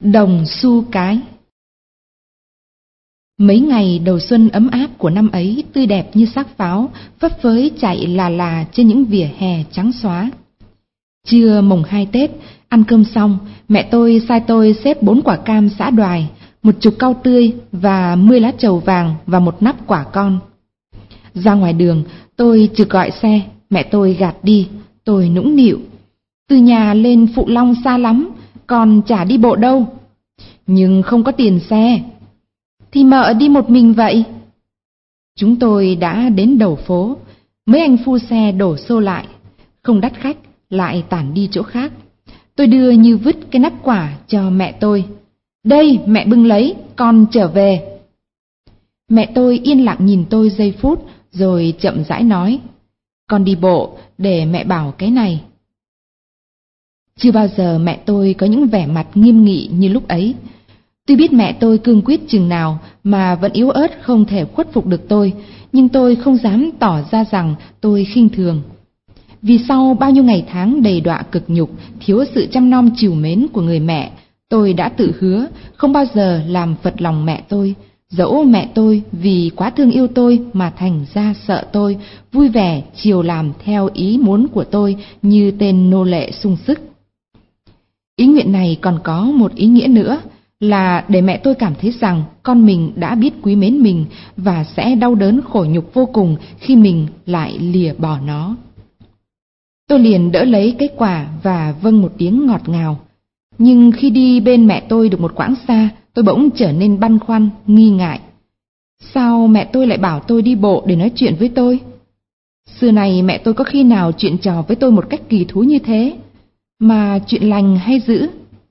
Đồng xu cái. Mấy ngày đầu xuân ấm áp của năm ấy tươi đẹp như xác pháo, phấp phới chạy là trên những vỉa hè trắng xóa. Trưa mùng 2 Tết, ăn cơm xong, mẹ tôi sai tôi xếp 4 quả cam giã đoài, 10 cau tươi và 10 lá trầu vàng và một nắp quả con. Ra ngoài đường, tôi trực gọi xe, mẹ tôi gạt đi, tôi nũng nịu. Từ nhà lên Phụ Long xa lắm, còn chả đi bộ đâu. Nhưng không có tiền xe. Thì mợ đi một mình vậy. Chúng tôi đã đến đầu phố, mấy anh phu xe đổ xô lại, không đắt khách, lại tản đi chỗ khác. Tôi đưa như vứt cái nắp quả cho mẹ tôi. Đây, mẹ bưng lấy, con trở về. Mẹ tôi yên lặng nhìn tôi giây phút, rồi chậm rãi nói, con đi bộ để mẹ bảo cái này. Chưa bao giờ mẹ tôi có những vẻ mặt nghiêm nghị như lúc ấy. Tuy biết mẹ tôi cương quyết chừng nào mà vẫn yếu ớt không thể khuất phục được tôi, nhưng tôi không dám tỏ ra rằng tôi khinh thường. Vì sau bao nhiêu ngày tháng đầy đọa cực nhục, thiếu sự chăm nom trìu mến của người mẹ, tôi đã tự hứa không bao giờ làm phật lòng mẹ tôi, dẫu mẹ tôi vì quá thương yêu tôi mà thành ra sợ tôi, vui vẻ chiều làm theo ý muốn của tôi như tên nô lệ sung sức. Ý nguyện này còn có một ý nghĩa nữa, là để mẹ tôi cảm thấy rằng con mình đã biết quý mến mình và sẽ đau đớn khổ nhục vô cùng khi mình lại lìa bỏ nó. Tôi liền đỡ lấy cái quả và vâng một tiếng ngọt ngào. Nhưng khi đi bên mẹ tôi được một quãng xa, tôi bỗng trở nên băn khoăn, nghi ngại. Sao mẹ tôi lại bảo tôi đi bộ để nói chuyện với tôi? Xưa này mẹ tôi có khi nào chuyện trò với tôi một cách kỳ thú như thế? Mà chuyện lành hay dữ?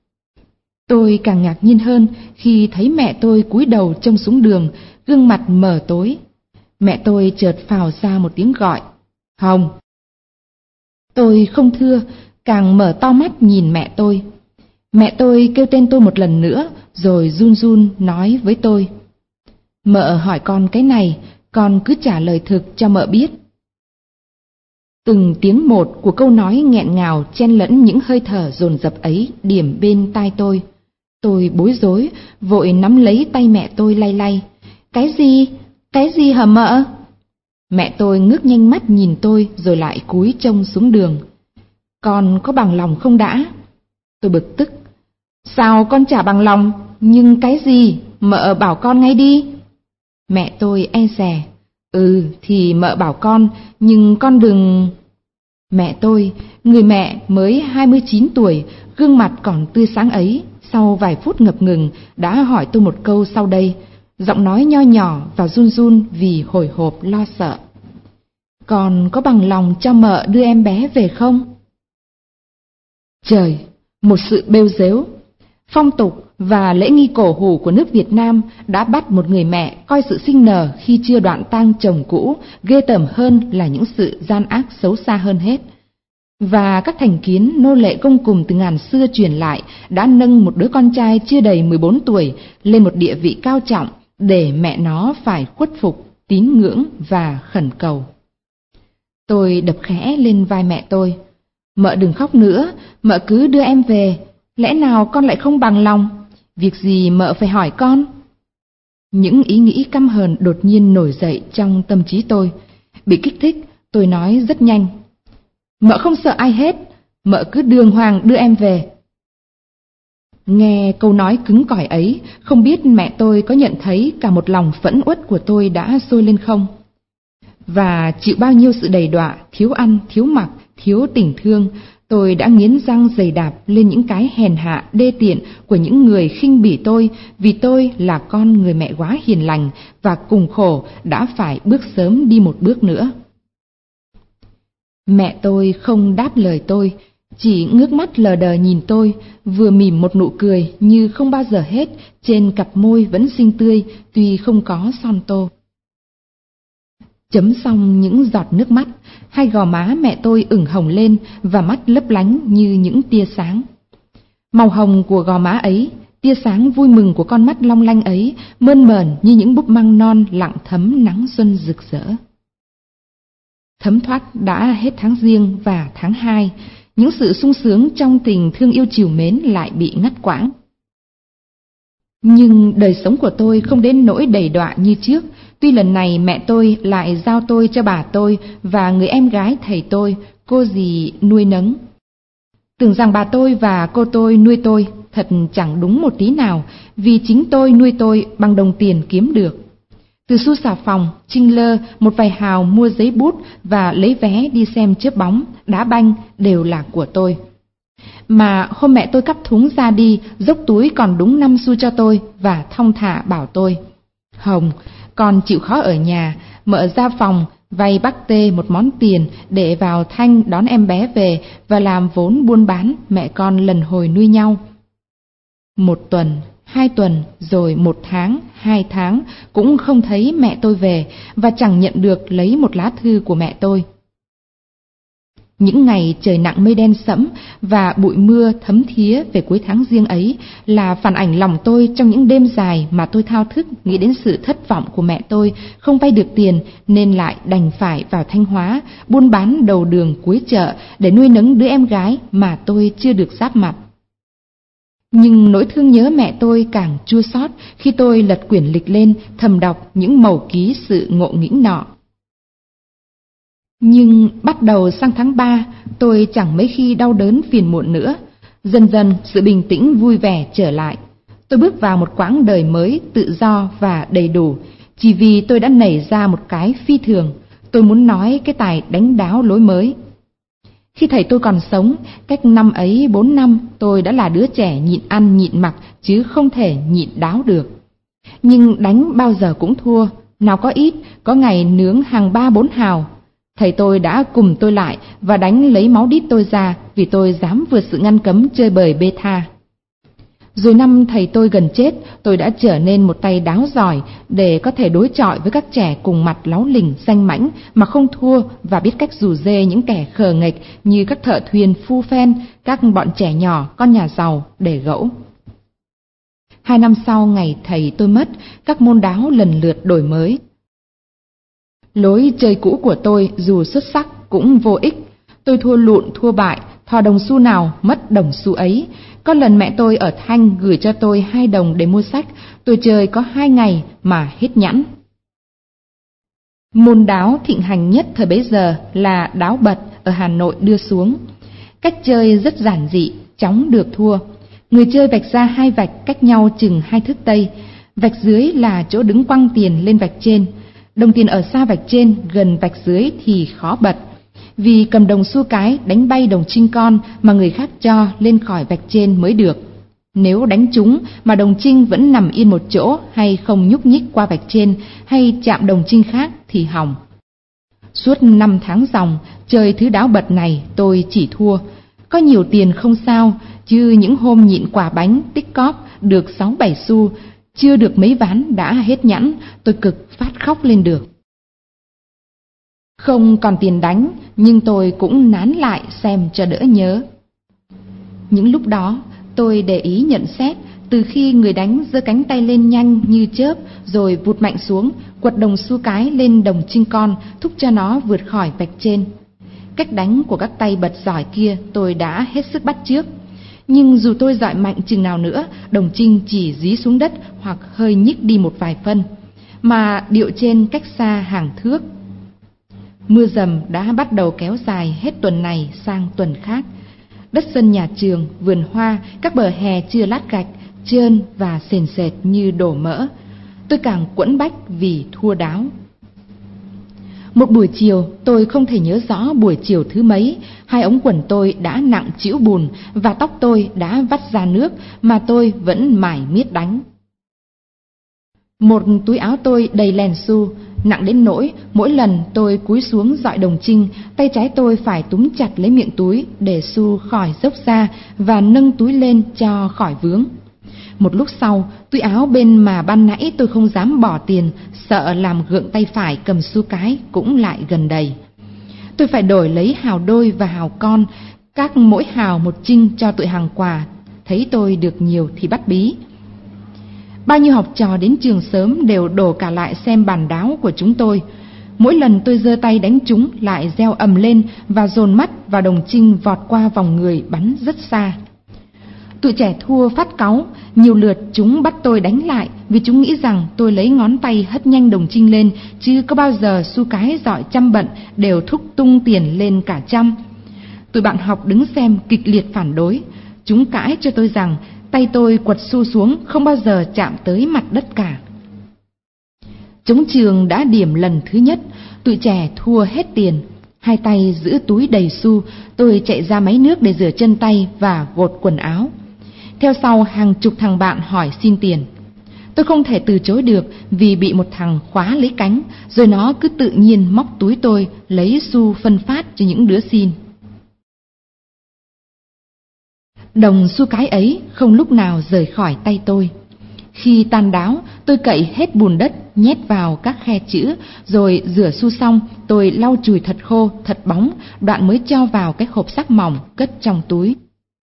Tôi càng ngạc nhiên hơn khi thấy mẹ tôi cúi đầu trông xuống đường, gương mặt mờ tối. Mẹ tôi chợt phào ra một tiếng gọi, Hồng. Tôi không thưa, càng mở to mắt nhìn mẹ tôi. Mẹ tôi kêu tên tôi một lần nữa, rồi run run nói với tôi, mợ hỏi con cái này, con cứ trả lời thực cho mợ biết. Từng tiếng một của câu nói nghẹn ngào chen lẫn những hơi thở dồn dập ấy điểm bên tai tôi. Tôi bối rối, vội nắm lấy tay mẹ tôi lay lay. Cái gì? Cái gì hả mợ? Mẹ tôi ngước nhanh mắt nhìn tôi rồi lại cúi trông xuống đường. Con có bằng lòng không đã? Tôi bực tức. Sao con chả bằng lòng? Nhưng cái gì? Mợ bảo con ngay đi. Mẹ tôi e dè. Thì mợ bảo con, nhưng con đừng... Mẹ tôi, người mẹ mới 29 tuổi, gương mặt còn tươi sáng ấy, sau vài phút ngập ngừng đã hỏi tôi một câu sau đây, giọng nói nho nhỏ và run run vì hồi hộp lo sợ. Con có bằng lòng cho mợ đưa em bé về không? Trời, một sự bêu dếu. Phong tục và lễ nghi cổ hủ của nước Việt Nam đã bắt một người mẹ coi sự sinh nở khi chưa đoạn tang chồng cũ ghê tởm hơn là những sự gian ác xấu xa hơn hết. Và các thành kiến nô lệ gông cùm từ ngàn xưa truyền lại đã nâng một đứa con trai chưa đầy 14 tuổi lên một địa vị cao trọng để mẹ nó phải khuất phục, tín ngưỡng và khẩn cầu. Tôi đập khẽ lên vai mẹ tôi. Mợ đừng khóc nữa, mợ cứ đưa em về. Lẽ nào con lại không bằng lòng? Việc gì mợ phải hỏi con? Những ý nghĩ căm hờn đột nhiên nổi dậy trong tâm trí tôi. Bị kích thích, tôi nói rất nhanh. Mợ không sợ ai hết, mợ cứ đường hoàng đưa em về. Nghe câu nói cứng cỏi ấy, không biết mẹ tôi có nhận thấy cả một lòng phẫn uất của tôi đã sôi lên không? Và chịu bao nhiêu sự đầy đọa, thiếu ăn, thiếu mặc, thiếu tình thương, tôi đã nghiến răng giày đạp lên những cái hèn hạ đê tiện của những người khinh bỉ tôi vì tôi là con người mẹ quá hiền lành và cùng khổ đã phải bước sớm đi một bước nữa. Mẹ tôi không đáp lời tôi, chỉ ngước mắt lờ đờ nhìn tôi, vừa mỉm một nụ cười như không bao giờ hết trên cặp môi vẫn xinh tươi tuy không có son tô. Chấm xong những giọt nước mắt, hai gò má mẹ tôi ửng hồng lên và mắt lấp lánh như những tia sáng. Màu hồng của gò má ấy, tia sáng vui mừng của con mắt long lanh ấy mơn mởn như những búp măng non lặng thấm nắng xuân rực rỡ. Thấm thoát đã hết tháng Giêng và tháng 2, những sự sung sướng trong tình thương yêu trìu mến lại bị ngắt quãng. Nhưng đời sống của tôi không đến nỗi đầy đọa như trước. Tuy lần này mẹ tôi lại giao tôi cho bà tôi và người em gái thầy tôi, cô dì nuôi nấng. Tưởng rằng bà tôi và cô tôi nuôi tôi, thật chẳng đúng một tí nào, vì chính tôi nuôi tôi bằng đồng tiền kiếm được. Từ xu xà phòng, chinh lơ, một vài hào mua giấy bút và lấy vé đi xem chớp bóng, đá banh đều là của tôi. Mà hôm mẹ tôi cắp thúng ra đi, dốc túi còn đúng 5 xu cho tôi và thong thả bảo tôi: Hồng, con chịu khó ở nhà, mợ ra phòng vay bác Tê một món tiền để vào thanh đón em bé về và làm vốn buôn bán mẹ con lần hồi nuôi nhau. 1 tuần, 2 tuần, rồi 1 tháng, 2 tháng cũng không thấy mẹ tôi về và chẳng nhận được lấy một lá thư của mẹ tôi. Những ngày trời nặng mây đen sẫm và bụi mưa thấm thía về cuối tháng Giêng ấy là phản ảnh lòng tôi trong những đêm dài mà tôi thao thức nghĩ đến sự thất vọng của mẹ tôi không vay được tiền nên lại đành phải vào Thanh Hóa buôn bán đầu đường cuối chợ để nuôi nấng đứa em gái mà tôi chưa được giáp mặt. Nhưng nỗi thương nhớ mẹ tôi càng chua xót khi tôi lật quyển lịch lên thầm đọc những mẩu ký sự ngộ nghĩnh nọ. Nhưng bắt đầu sang tháng 3, tôi chẳng mấy khi đau đớn phiền muộn nữa. Dần dần sự bình tĩnh vui vẻ trở lại. Tôi bước vào một quãng đời mới tự do và đầy đủ, chỉ vì tôi đã nảy ra một cái phi thường. Tôi muốn nói cái tài đánh đáo lối mới. Khi thầy tôi còn sống, cách năm ấy 4 năm, tôi đã là đứa trẻ nhịn ăn nhịn mặc chứ không thể nhịn đáo được. Nhưng đánh bao giờ cũng thua, nào có ít, có ngày nướng hàng 3-4 hào. Thầy tôi đã cùng tôi lại và đánh lấy máu đít tôi ra vì tôi dám vượt sự ngăn cấm chơi bời bê tha. Rồi năm thầy tôi gần chết, tôi đã trở nên một tay đáo giỏi để có thể đối chọi với các trẻ cùng mặt láu lỉnh danh mãnh mà không thua và biết cách rủ rê những kẻ khờ nghệch như các thợ thuyền phu phen, các bọn trẻ nhỏ, con nhà giàu để gẫu. 2 năm sau ngày thầy tôi mất, các môn đáo lần lượt đổi mới. Lối chơi cũ của tôi dù xuất sắc cũng vô ích. Tôi thua lụn thua bại, thò đồng xu nào mất đồng xu ấy. Có lần mẹ tôi ở Thanh gửi cho tôi 2 đồng để mua sách, tôi chơi có 2 ngày mà hết nhẵn. Môn đáo thịnh hành nhất thời bấy giờ là đáo bật ở Hà Nội đưa xuống. Cách chơi rất giản dị, chóng được thua. Người chơi vạch ra 2 vạch cách nhau chừng 2 thước tây. Vạch dưới là chỗ đứng quăng tiền lên vạch trên. Đồng tiền ở xa vạch trên, gần vạch dưới thì khó bật, vì cầm đồng xu cái đánh bay đồng trinh con mà người khác cho lên khỏi vạch trên mới được. Nếu đánh trúng mà đồng trinh vẫn nằm yên một chỗ hay không nhúc nhích qua vạch trên hay chạm đồng trinh khác thì hỏng. Suốt 5 tháng ròng, chơi thứ đáo bật này tôi chỉ thua. Có nhiều tiền không sao, chứ những hôm nhịn quả bánh tích cóp được 6-7 xu, chưa được mấy ván đã hết nhẵn, tôi cực phát khóc lên được. Không còn tiền đánh, nhưng tôi cũng nán lại xem cho đỡ nhớ. Những lúc đó, tôi để ý nhận xét, từ khi người đánh giơ cánh tay lên nhanh như chớp, rồi vụt mạnh xuống, quật đồng xu cái lên đồng trinh con, thúc cho nó vượt khỏi vạch trên. Cách đánh của các tay bật giỏi kia tôi đã hết sức bắt chước. Nhưng dù tôi dọi mạnh chừng nào nữa, đồng trinh chỉ dí xuống đất hoặc hơi nhích đi một vài phân, mà điệu trên cách xa hàng thước. Mưa dầm đã bắt đầu kéo dài hết tuần này sang tuần khác. Đất sân nhà trường, vườn hoa, các bờ hè chưa lát gạch, trơn và sền sệt như đổ mỡ. Tôi càng quẫn bách vì thua đáo. Một buổi chiều, tôi không thể nhớ rõ buổi chiều thứ mấy, 2 ống quần tôi đã nặng trĩu bùn và tóc tôi đã vắt ra nước mà tôi vẫn mải miết đánh. Một túi áo tôi đầy lèn xu, nặng đến nỗi mỗi lần tôi cúi xuống dọi đồng trinh, tay trái tôi phải túm chặt lấy miệng túi để xu khỏi dốc ra và nâng túi lên cho khỏi vướng. Một lúc sau, túi áo bên mà ban nãy tôi không dám bỏ tiền, sợ làm gượng tay phải cầm xu cái cũng lại gần đầy. Tôi phải đổi lấy hào đôi và hào con, các mỗi hào 1 trinh cho tụi hàng quà, thấy tôi được nhiều thì bắt bí. Bao nhiêu học trò đến trường sớm đều đổ cả lại xem bàn đáo của chúng tôi. Mỗi lần tôi giơ tay đánh chúng lại reo ầm lên và dồn mắt vào đồng trinh vọt qua vòng người bắn rất xa. Tụi trẻ thua phát cáu, nhiều lượt chúng bắt tôi đánh lại vì chúng nghĩ rằng tôi lấy ngón tay hất nhanh đồng trinh lên, chứ có bao giờ xu cái giỏi trăm bận đều thúc tung tiền lên cả trăm. Tụi bạn học đứng xem kịch liệt phản đối. Chúng cãi cho tôi rằng tay tôi quật xu xuống không bao giờ chạm tới mặt đất cả. Trống trường đã điểm lần thứ nhất, tụi trẻ thua hết tiền. Hai tay giữ túi đầy xu, tôi chạy ra máy nước để rửa chân tay và gột quần áo. Theo sau hàng chục thằng bạn hỏi xin tiền. Tôi không thể từ chối được vì bị một thằng khóa lấy cánh, rồi nó cứ tự nhiên móc túi tôi lấy xu phân phát cho những đứa xin. Đồng xu cái ấy không lúc nào rời khỏi tay tôi. Khi tan đáo, tôi cậy hết bùn đất nhét vào các khe chữ, rồi rửa xu xong, tôi lau chùi thật khô, thật bóng, đoạn mới cho vào cái hộp sắt mỏng cất trong túi.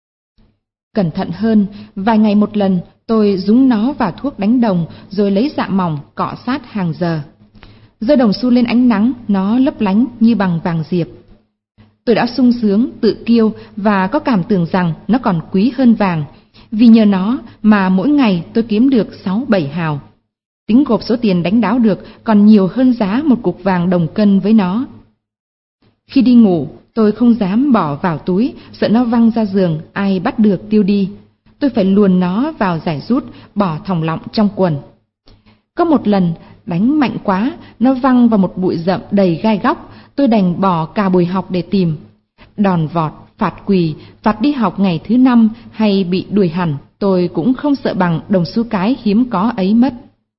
Cẩn thận hơn, vài ngày một lần, tôi dúng nó vào thuốc đánh đồng, rồi lấy dạ mỏng cọ sát hàng giờ. Giơ đồng xu lên ánh nắng, nó lấp lánh như bằng vàng diệp. Tôi đã sung sướng, tự kiêu và có cảm tưởng rằng nó còn quý hơn vàng, vì nhờ nó mà mỗi ngày tôi kiếm được 6-7 hào. Tính gộp số tiền đánh đáo được còn nhiều hơn giá một cục vàng đồng cân với nó. Khi đi ngủ, tôi không dám bỏ vào túi, sợ nó văng ra giường, ai bắt được tiêu đi. Tôi phải luồn nó vào giải rút, bỏ thòng lọng trong quần. Có một lần, đánh mạnh quá, nó văng vào một bụi rậm đầy gai góc, tôi đành bỏ cả buổi học để tìm. Đòn vọt, phạt quỳ, phạt đi học ngày thứ 5 hay bị đuổi hẳn, tôi cũng không sợ bằng đồng xu cái hiếm có ấy mất.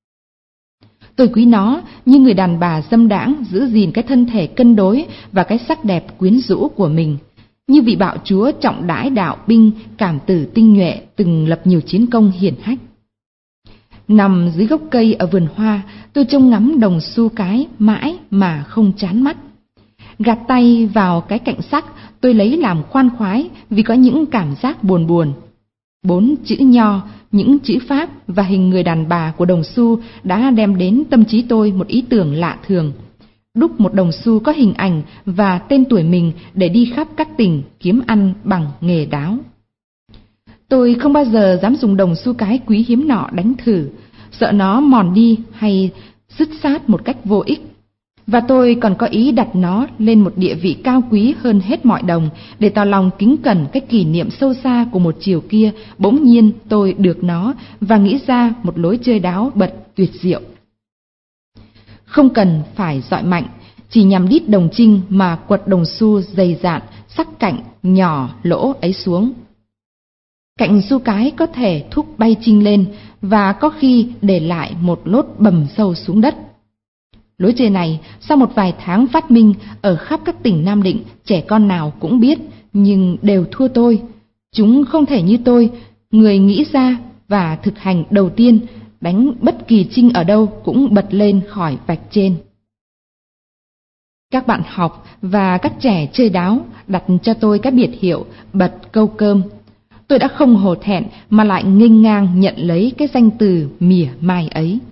Tôi quý nó như người đàn bà dâm đãng giữ gìn cái thân thể cân đối và cái sắc đẹp quyến rũ của mình, như vị bạo chúa trọng đãi đạo binh, cảm tử tinh nhuệ từng lập nhiều chiến công hiển hách. Nằm dưới gốc cây ở vườn hoa, tôi trông ngắm đồng xu cái mãi mà không chán mắt. Gạt tay vào cái cạnh sắc, tôi lấy làm khoan khoái vì có những cảm giác buồn buồn. 4 chữ nho, những chữ Pháp và hình người đàn bà của đồng xu đã đem đến tâm trí tôi một ý tưởng lạ thường. Đúc một đồng xu có hình ảnh và tên tuổi mình để đi khắp các tỉnh kiếm ăn bằng nghề đáo. Tôi không bao giờ dám dùng đồng xu cái quý hiếm nọ đánh thử, sợ nó mòn đi hay sứt sát một cách vô ích. Và tôi còn có ý đặt nó lên một địa vị cao quý hơn hết mọi đồng, để tỏ lòng kính cẩn cái kỷ niệm sâu xa của một chiều kia, bỗng nhiên tôi được nó và nghĩ ra một lối chơi đáo bật tuyệt diệu. Không cần phải dọi mạnh, chỉ nhằm đít đồng trinh mà quật đồng xu dày dạn, sắc cạnh, nhỏ, lỗ ấy xuống. Cạnh xu cái có thể thúc bay trinh lên và có khi để lại một lốt bầm sâu xuống đất. Lối chơi này sau một vài tháng phát minh ở khắp các tỉnh Nam Định, trẻ con nào cũng biết, nhưng đều thua tôi. Chúng không thể như tôi, người nghĩ ra và thực hành đầu tiên, đánh bất kỳ trinh ở đâu cũng bật lên khỏi vạch trên. Các bạn học và các trẻ chơi đáo đặt cho tôi cái biệt hiệu bật câu cơm. Tôi đã không hổ thẹn mà lại nghênh ngang nhận lấy cái danh từ mỉa mai ấy.